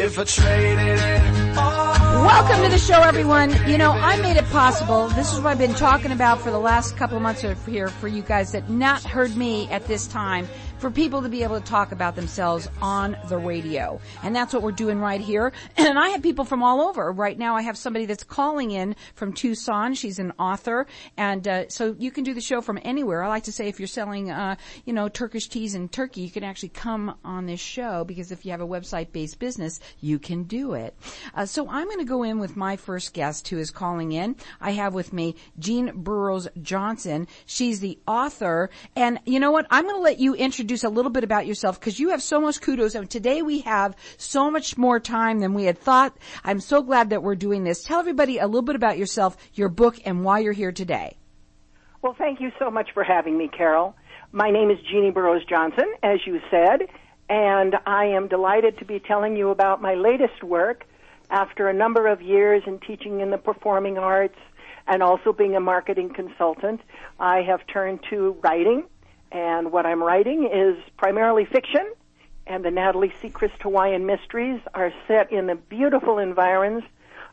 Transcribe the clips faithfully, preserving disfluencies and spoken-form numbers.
if I traded it all. Welcome to the show, everyone. You know, I made it possible. This is what I've been talking about for the last couple of months here for you guys that not heard me at this time, for people to be able to talk about themselves on the radio. And that's what we're doing right here. And I have people from all over. Right now I have somebody that's calling in from Tucson. She's an author. And uh, so you can do the show from anywhere. I like to say if you're selling, uh, you know, Turkish teas in Turkey, you can actually come on this show, because if you have a website-based business, you can do it. Uh, so I'm going to go in with my first guest who is calling in. I have with me Jean Burroughs Johnson. She's the author. And you know what? I'm going to let you introduce a little bit about yourself, because you have so much kudos, and today we have so much more time than we had thought. I'm so glad that we're doing this. Tell everybody a little bit about yourself, your book, and why you're here today. Well, thank you so much for having me, Carol. My name is Jeannie Burroughs Johnson, as you said, and I am delighted to be telling you about my latest work. After a number of years in teaching in the performing arts and also being a marketing consultant, I have turned to writing. And what I'm writing is primarily fiction, and the Natalie Sechrist Hawaiian Mysteries are set in the beautiful environs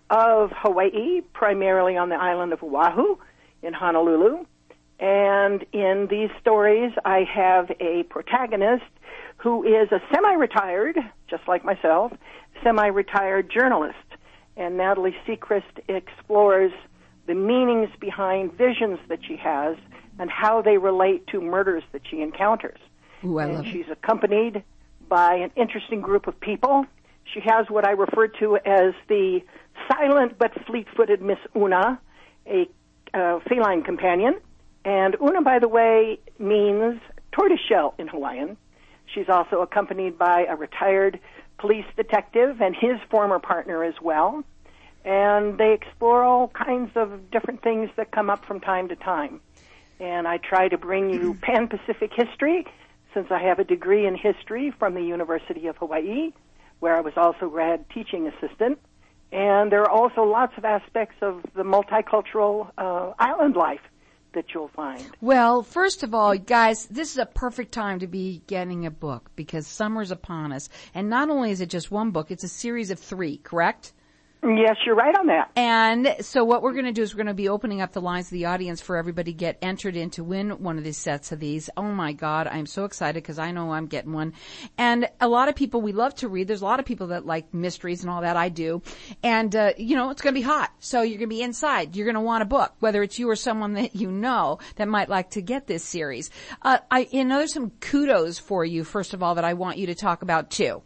of Hawaii, primarily on the island of Oahu in Honolulu. And in these stories, I have a protagonist who is a semi-retired, just like myself, semi-retired journalist. And Natalie Sechrist explores the meanings behind visions that she has and how they relate to murders that she encounters. Ooh, I and love she's it. accompanied by an interesting group of people. She has what I refer to as the silent but fleet-footed Miss Una, a uh, feline companion. And Una, by the way, means tortoiseshell in Hawaiian. She's also accompanied by a retired police detective and his former partner as well. And they explore all kinds of different things that come up from time to time. And I try to bring you Pan-Pacific history, since I have a degree in history from the University of Hawaii, where I was also grad teaching assistant. And there are also lots of aspects of the multicultural uh, island life that you'll find. Well, first of all, guys, this is a perfect time to be getting a book, because summer's upon us. And not only is it just one book, it's a series of three, correct? Yes, you're right on that. And so what we're going to do is we're going to be opening up the lines of the audience for everybody to get entered in to win one of these sets of these. Oh, my God, I'm so excited because I know I'm getting one. And a lot of people, we love to read. There's a lot of people that like mysteries and all that. I do. And, uh, you know, it's going to be hot. So you're going to be inside. You're going to want a book, whether it's you or someone that you know that might like to get this series. Uh, I, you know, there's some kudos for you, first of all, that I want you to talk about, too.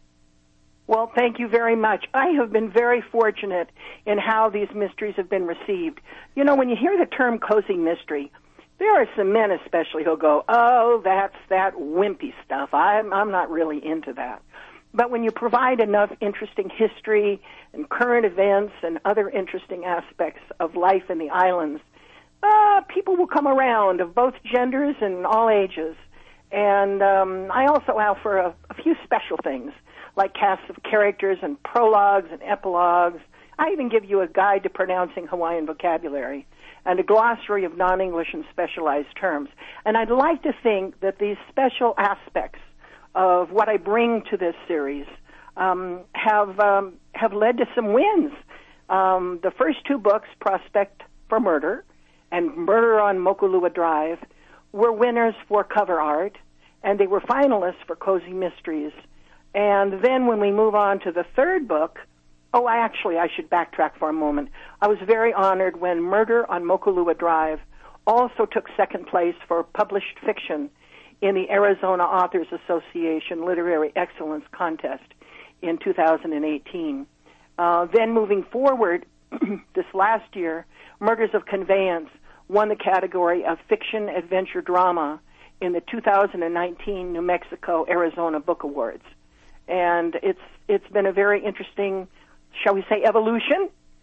Well, thank you very much. I have been very fortunate in how these mysteries have been received. You know, when you hear the term cozy mystery, there are some men especially who'll go, oh, that's that wimpy stuff. I'm, I'm not really into that. But when you provide enough interesting history and current events and other interesting aspects of life in the islands, uh, people will come around of both genders and all ages. And um, I also offer a, a few special things, like casts of characters and prologues and epilogues. I even give you a guide to pronouncing Hawaiian vocabulary and a glossary of non-English and specialized terms. And I'd like to think that these special aspects of what I bring to this series um, have um, have led to some wins. Um, the first two books, Prospect for Murder and Murder on Mokulua Drive, were winners for cover art, and they were finalists for Cozy Mysteries. And then when we move on to the third book, oh, I actually, I should backtrack for a moment. I was very honored when Murder on Mokulua Drive also took second place for published fiction in the Arizona Authors Association Literary Excellence Contest in two thousand eighteen. Uh, then moving forward, this last year, Murders of Conveyance won the category of Fiction Adventure Drama in the two thousand nineteen New Mexico Arizona Book Awards. And it's it's been a very interesting, shall we say, evolution.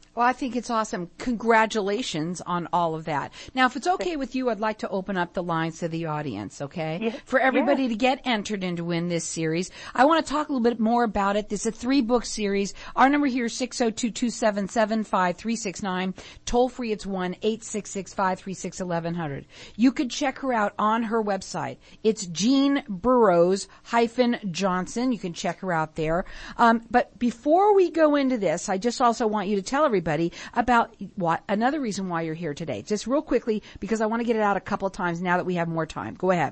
Well, I think it's awesome. Congratulations on all of that. Now, if it's okay with you, I'd like to open up the lines to the audience, okay? Yes. For everybody Yes. to get entered and to win this series. I want to talk a little bit more about it. This is a three-book series. Our number here is six oh two, two seven seven, five three six nine. Toll free, it's one eight six six, five three six, eleven hundred. You could check her out on her website. It's Jean Burrows hyphen Johnson. You can check her out there. Um, but before we go into this, I just also want you to tell everybody about what another reason why you're here today. Just real quickly, because I want to get it out a couple of times now that we have more time. Go ahead.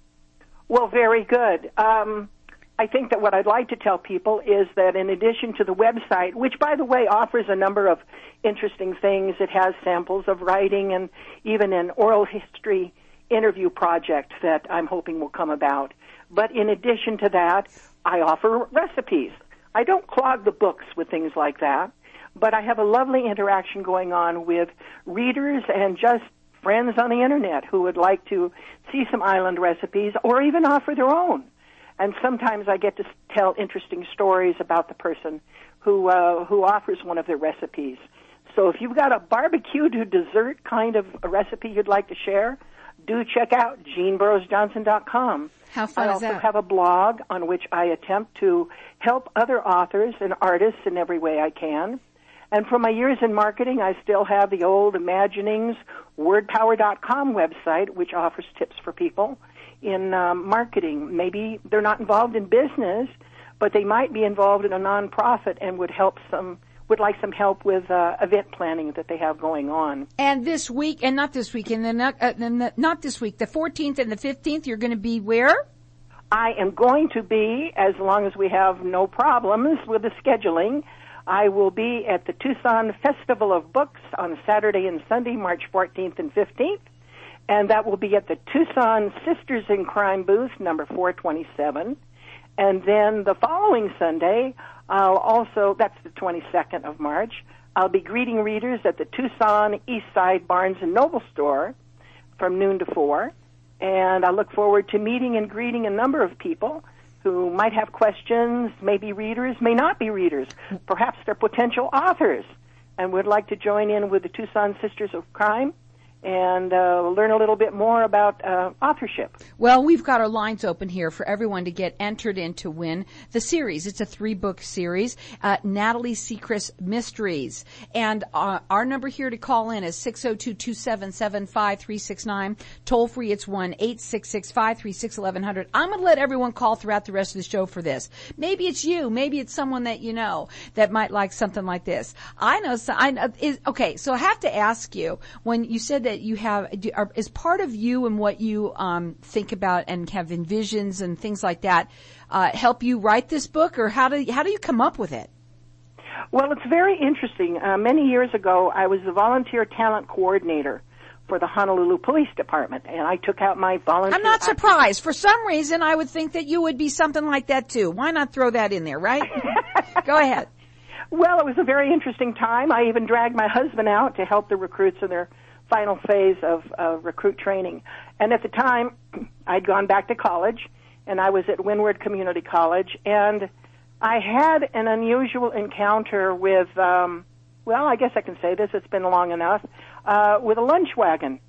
Well, very good. Um, I think that what I'd like to tell people is that in addition to the website, which, by the way, offers a number of interesting things, it has samples of writing and even an oral history interview project that I'm hoping will come about. But in addition to that, I offer recipes. I don't clog the books with things like that, but I have a lovely interaction going on with readers and just friends on the Internet who would like to see some island recipes or even offer their own. And sometimes I get to tell interesting stories about the person who uh, who offers one of their recipes. So if you've got a barbecue to dessert kind of a recipe you'd like to share, do check out jean burrows johnson dot com. How fun I is also that? have a blog on which I attempt to help other authors and artists in every way I can. And from my years in marketing, I still have the old Imaginings word power dot com website, which offers tips for people in um, marketing. Maybe they're not involved in business, but they might be involved in a nonprofit and would help some would like some help with uh, event planning that they have going on. And this week, and not this week, and then not, uh, the, not this week, the fourteenth and the fifteenth, you're going to be where? I am going to be, as long as we have no problems with the scheduling, I will be at the Tucson Festival of Books on Saturday and Sunday, March fourteenth and fifteenth, and that will be at the Tucson Sisters in Crime booth, number four twenty-seven. And then the following Sunday, I'll also, that's the twenty-second of March, I'll be greeting readers at the Tucson Eastside Barnes and Noble store from noon to four, and I look forward to meeting and greeting a number of people who might have questions, may be readers, may not be readers. Perhaps they're potential authors and would like to join in with the Tucson Sisters of Crime and uh, learn a little bit more about uh, authorship. Well, we've got our lines open here for everyone to get entered in to win the series. It's a three-book series, uh, Natalie Sechrist Mysteries. And uh, our number here to call in is six oh two, two seven seven, five three six nine. Toll free, it's one eight six six, five three six, eleven hundred. I'm going to let everyone call throughout the rest of the show for this. Maybe it's you. Maybe it's someone that you know that might like something like this. I know, so, I know is, okay, so I have to ask you, when you said that you have, are, is part of you and what you um, think about and have envisions and things like that uh, help you write this book, or how do how do you come up with it? Well, it's very interesting. Uh, many years ago, I was the volunteer talent coordinator for the Honolulu Police Department, and I took out my volunteer... I'm not surprised. For some reason, I would think that you would be something like that, too. Why not throw that in there, right? Go ahead. Well, it was a very interesting time. I even dragged my husband out to help the recruits in their final phase of uh, recruit training. And at the time, I'd gone back to college, and I was at Windward Community College, and I had an unusual encounter with, um, well, I guess I can say this, it's been long enough, uh, with a lunch wagon.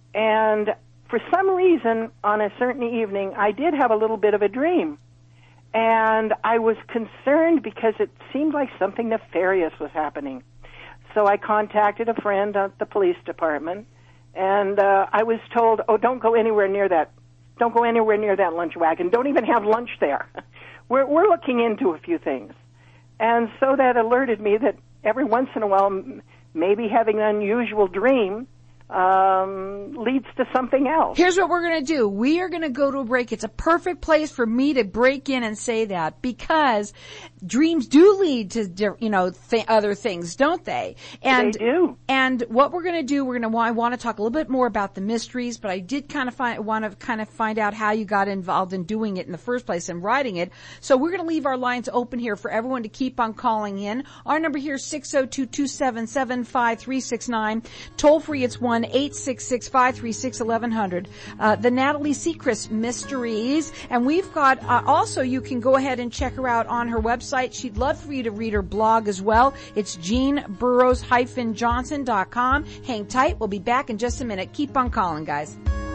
And for some reason, on a certain evening, I did have a little bit of a dream. And I was concerned because it seemed like something nefarious was happening. So I contacted a friend at the police department, and uh, I was told, oh, don't go anywhere near that. Don't go anywhere near that lunch wagon. Don't even have lunch there. we're, we're looking into a few things. And so that alerted me that every once in a while, maybe having an unusual dream um, leads to something else. Here's what we're going to do. We are going to go to a break. It's a perfect place for me to break in and say that, because dreams do lead to, you know, th- other things, don't they? And, they do. And what we're going to do, we're going to, I want to talk a little bit more about the mysteries, but I did kind of find, want to kind of find out how you got involved in doing it in the first place and writing it. So we're going to leave our lines open here for everyone to keep on calling in. Our number here is six oh two, two seven seven, five three six nine. Toll free, it's one one eight six six, five three six, eleven hundred. Uh, the Natalie Sechrist Mysteries. And we've got, uh, also you can go ahead and check her out on her website. She'd love for you to read her blog as well. It's jean burrows dash johnson dot com. Hang tight. We'll be back in just a minute. Keep on calling, guys.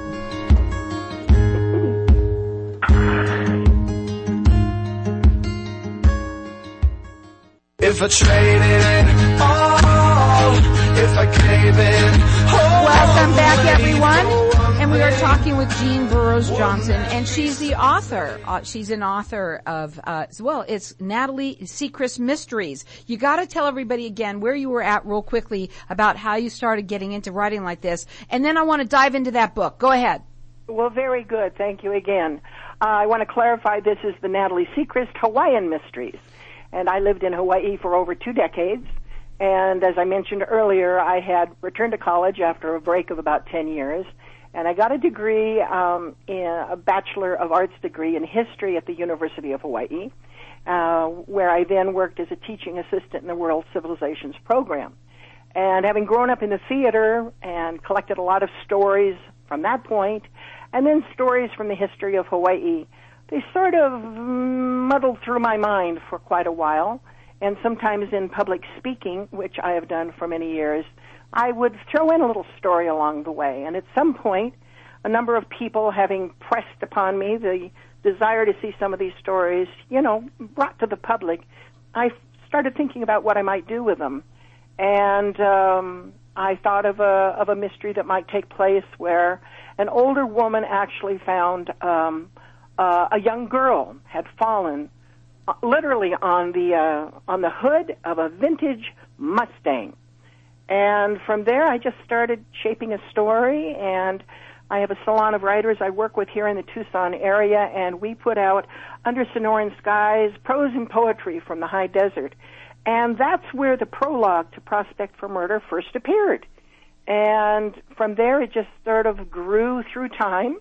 If I traded it all, if I gave it all. Welcome back, everyone. And we are talking with Jean Burrows Johnson, and she's the author. Uh, she's an author of, uh, well, it's Natalie Sechrist Mysteries. You got to tell everybody again where you were at real quickly about how you started getting into writing like this, and then I want to dive into that book. Go ahead. Well, very good. Thank you again. Uh, I want to clarify this is the Natalie Sechrist Hawaiian Mysteries. And I lived in Hawaii for over two decades. And as I mentioned earlier, I had returned to college after a break of about ten years. And I got a degree, um, in a Bachelor of Arts degree in history at the University of Hawaii, uh, where I then worked as a teaching assistant in the World Civilizations program. And having grown up in the theater and collected a lot of stories from that point, and then stories from the history of Hawaii, they sort of muddled through my mind for quite a while, and sometimes in public speaking, which I have done for many years, I would throw in a little story along the way. And at some point, a number of people having pressed upon me the desire to see some of these stories, you know, brought to the public, I started thinking about what I might do with them. And um, I thought of a, of a mystery that might take place where an older woman actually found um, Uh, a young girl had fallen uh, literally on the uh, on the hood of a vintage Mustang. And from there, I just started shaping a story, and I have a salon of writers I work with here in the Tucson area, and we put out Under Sonoran Skies, prose and poetry from the high desert. And that's where the prologue to Prospect for Murder first appeared. And from there, it just sort of grew through time.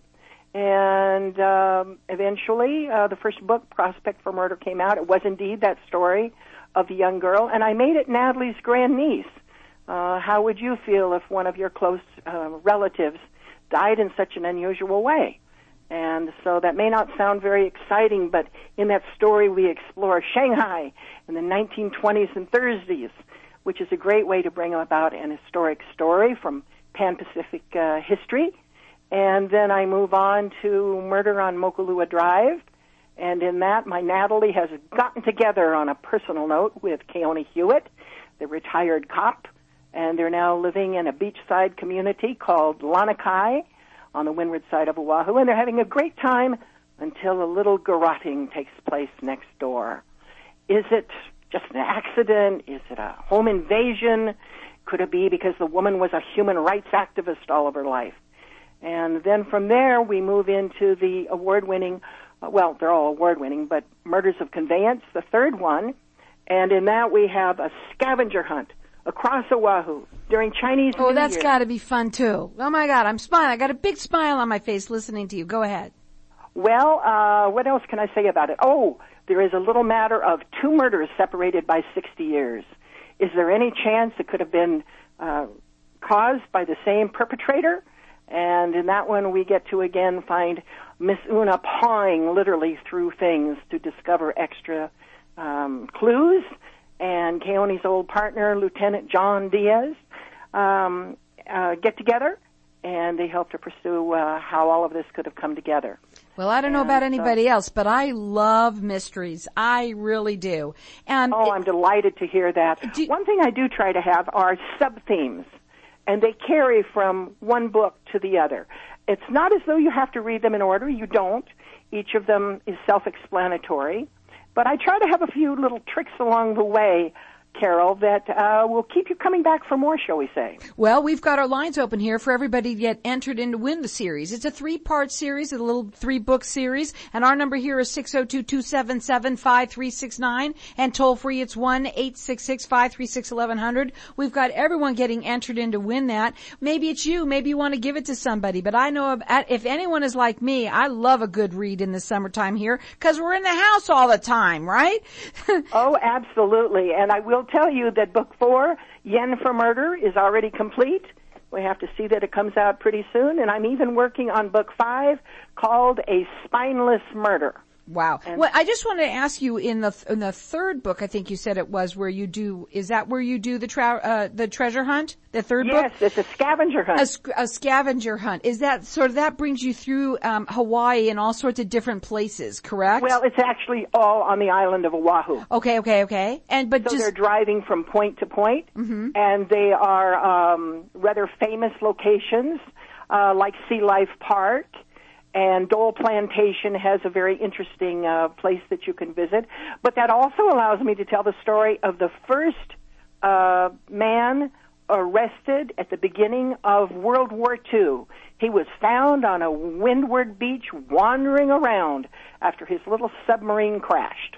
And um, eventually, uh, the first book, Prospect for Murder, came out. It was indeed that story of the young girl, and I made it Natalie's grandniece. Uh, how would you feel if one of your close uh, relatives died in such an unusual way? And so that may not sound very exciting, but in that story we explore Shanghai in the nineteen twenties and thirties, which is a great way to bring about an historic story from Pan-Pacific uh, history. And then I move on to Murder on Mokulua Drive. And in that, my Natalie has gotten together on a personal note with Keone Hewitt, the retired cop. And they're now living in a beachside community called Lanakai on the windward side of Oahu. And they're having a great time until a little garroting takes place next door. Is it just an accident? Is it a home invasion? Could it be because the woman was a human rights activist all of her life? And then from there, we move into the award-winning, uh, well, they're all award-winning, but Murders of Conveyance, the third one. And in that, we have a scavenger hunt across Oahu during Chinese New Year. Oh, that's got to be fun, too. Oh, my God, I'm smiling. I got a big smile on my face listening to you. Go ahead. Well, uh, what else can I say about it? Oh, there is a little matter of two murders separated by sixty years. Is there any chance it could have been uh, caused by the same perpetrator? And in that one, we get to again find Miss Una pawing literally through things to discover extra um, clues. And Keone's old partner, Lieutenant John Diaz, um, uh, get together, and they help to pursue uh, how all of this could have come together. Well, I don't know about anybody else, but I love mysteries. I really do. And oh, it, I'm delighted to hear that. Do, One thing I do try to have are sub-themes. And they carry from one book to the other. It's not as though you have to read them in order. You don't. Each of them is self-explanatory. But I try to have a few little tricks along the way, Carol, that uh, will keep you coming back for more, shall we say. Well, we've got our lines open here for everybody to get entered in to win the series. It's a three-part series, a little three-book series, and our number here is six oh two, two seven seven, five three six nine, and toll-free it's one eight six six, five three six, eleven hundred. We've got everyone getting entered in to win that. Maybe it's you, maybe you want to give it to somebody, but I know if anyone is like me, I love a good read in the summertime here, because we're in the house all the time, right? Oh, absolutely, and I will tell you that book four, Yen for Murder, is already complete. We have to see that it comes out pretty soon, and I'm even working on book five called A Spineless Murder. Wow. And well, I just wanted to ask you in the in the third book, I think you said it was where you do. Is that where you do the tra- uh, the treasure hunt? The third yes, book. Yes, it's a scavenger hunt. A, sc- a scavenger hunt. Is that sort of that brings you through um, Hawaii and all sorts of different places? Correct. Well, it's actually all on the island of Oahu. Okay. Okay. Okay. And but so just they're driving from point to point, mm-hmm. and they are um, rather famous locations uh, like Sea Life Park. And Dole Plantation has a very interesting uh, place that you can visit. But that also allows me to tell the story of the first uh, man arrested at the beginning of World War Two. He was found on a windward beach wandering around after his little submarine crashed.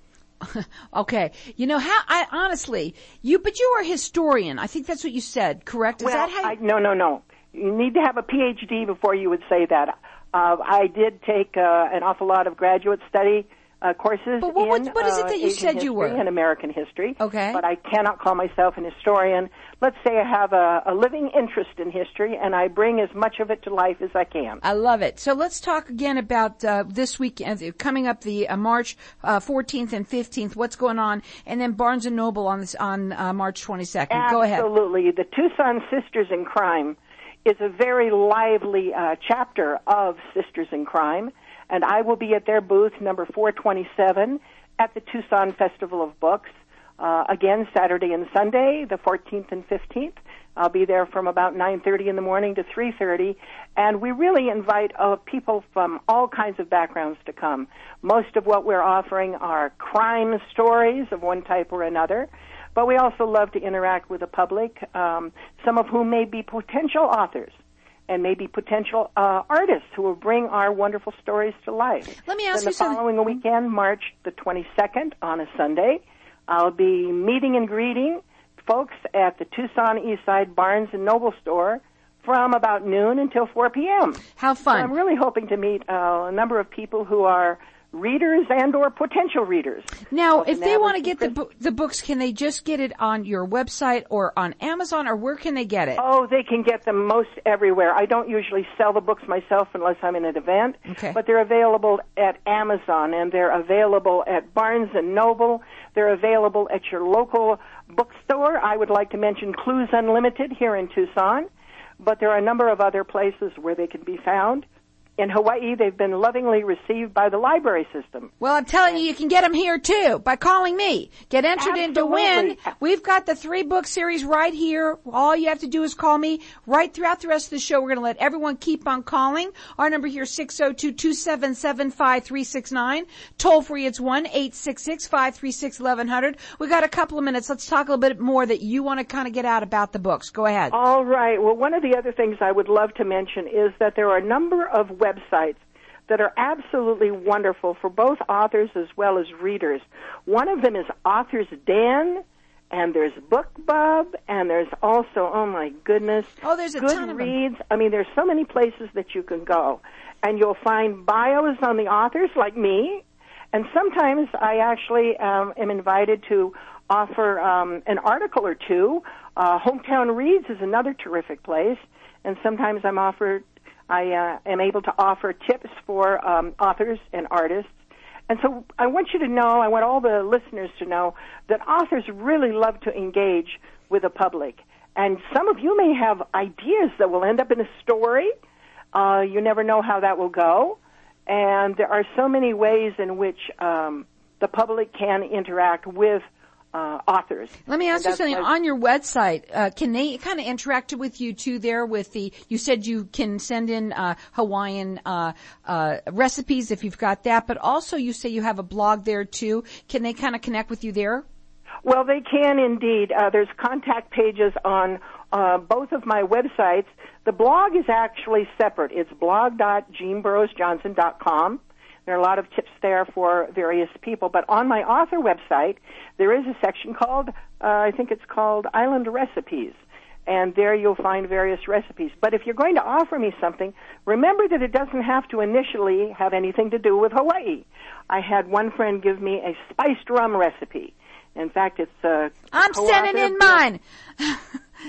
Okay. You know, how, I honestly, you, but you are a historian. I think that's what you said, correct? Is well, that how you... I, no, no, no. You need to have a P H D before you would say that. Uh, I did take uh, an awful lot of graduate study uh, courses but what, in what is it that you uh, said you were? and American history. Okay. But I cannot call myself an historian. Let's say I have a, a living interest in history, and I bring as much of it to life as I can. I love it. So let's talk again about uh, this week, uh, coming up the uh, March uh, fourteenth and fifteenth. What's going on? And then Barnes and Noble on this on uh, March twenty-second. Go ahead. Absolutely. The Tucson Sisters in Crime is a very lively uh, chapter of Sisters in Crime, and I will be at their booth, number four twenty-seven, at the Tucson Festival of Books, uh, again, Saturday and Sunday, the fourteenth and fifteenth. I'll be there from about nine thirty in the morning to three thirty, and we really invite uh, people from all kinds of backgrounds to come. Most of what we're offering are crime stories of one type or another, but we also love to interact with the public, um, some of whom may be potential authors and maybe potential uh, artists who will bring our wonderful stories to life. Let me ask then you something. The following weekend, March the twenty-second, on a Sunday, I'll be meeting and greeting folks at the Tucson Eastside Barnes and Noble store from about noon until four p.m. How fun. So I'm really hoping to meet uh, a number of people who are readers and or potential readers. Now, if they want to get the bo- the books, can they just get it on your website or on Amazon, or where can they get it? Oh, they can get them most everywhere. I don't usually sell the books myself unless I'm in an event, okay. but they're available at Amazon, and they're available at Barnes and Noble. They're available at your local bookstore. I would like to mention Clues Unlimited here in Tucson, but there are a number of other places where they can be found. In Hawaii, they've been lovingly received by the library system. Well, I'm telling you, you can get them here, too, by calling me. Get entered Absolutely. in to win. We've got the three-book series right here. All you have to do is call me. Right throughout the rest of the show, we're going to let everyone keep on calling. Our number here is six oh two, two seven seven, five three six nine. Toll free, it's one eight six six, five three six, eleven hundred. We've got a couple of minutes. Let's talk a little bit more that you want to kind of get out about the books. Go ahead. All right. Well, one of the other things I would love to mention is that there are a number of websites that are absolutely wonderful for both authors as well as readers. One of them is Author's Den, and there's BookBub, and there's also, oh my goodness, oh, there's a ton of them. Goodreads. I mean, there's so many places that you can go, and you'll find bios on the authors like me, and sometimes I actually um, am invited to offer um, an article or two. Uh, Hometown Reads is another terrific place, and sometimes I'm offered I uh, am able to offer tips for um, authors and artists. And so I want you to know, I want all the listeners to know, that authors really love to engage with the public. And some of you may have ideas that will end up in a story. Uh, you never know how that will go. And there are so many ways in which um, the public can interact with Uh, authors. Let me ask you something. On your website, uh, can they kind of interact with you too there with the, you said you can send in uh, Hawaiian uh, uh, recipes if you've got that, but also you say you have a blog there too. Can they kind of connect with you there? Well, they can indeed. Uh, there's contact pages on uh, both of my websites. The blog is actually separate. It's blog dot jean burroughs johnson dot com. There are a lot of tips there for various people. But on my author website, there is a section called, uh, I think it's called Island Recipes. And there you'll find various recipes. But if you're going to offer me something, remember that it doesn't have to initially have anything to do with Hawaii. I had one friend give me a spiced rum recipe. In fact, it's uh, I'm sending in mine.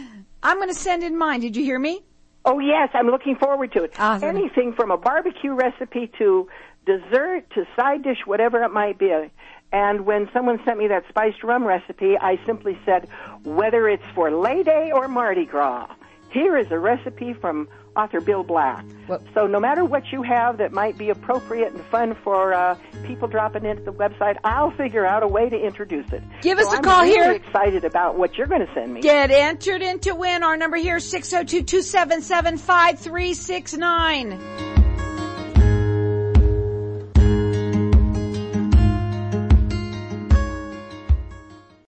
I'm going to send in mine. Did you hear me? Oh, yes, I'm looking forward to it. Awesome. Anything from a barbecue recipe to dessert to side dish, whatever it might be. And when someone sent me that spiced rum recipe, I simply said, whether it's for Lay Day or Mardi Gras, here is a recipe from author Bill Black. Well, so no matter what you have that might be appropriate and fun for uh, people dropping into the website, I'll figure out a way to introduce it. Give us so a I'm call really here. excited about what you're going to send me. Get entered in to win. Our number here is six oh two, two seven seven, five three six nine.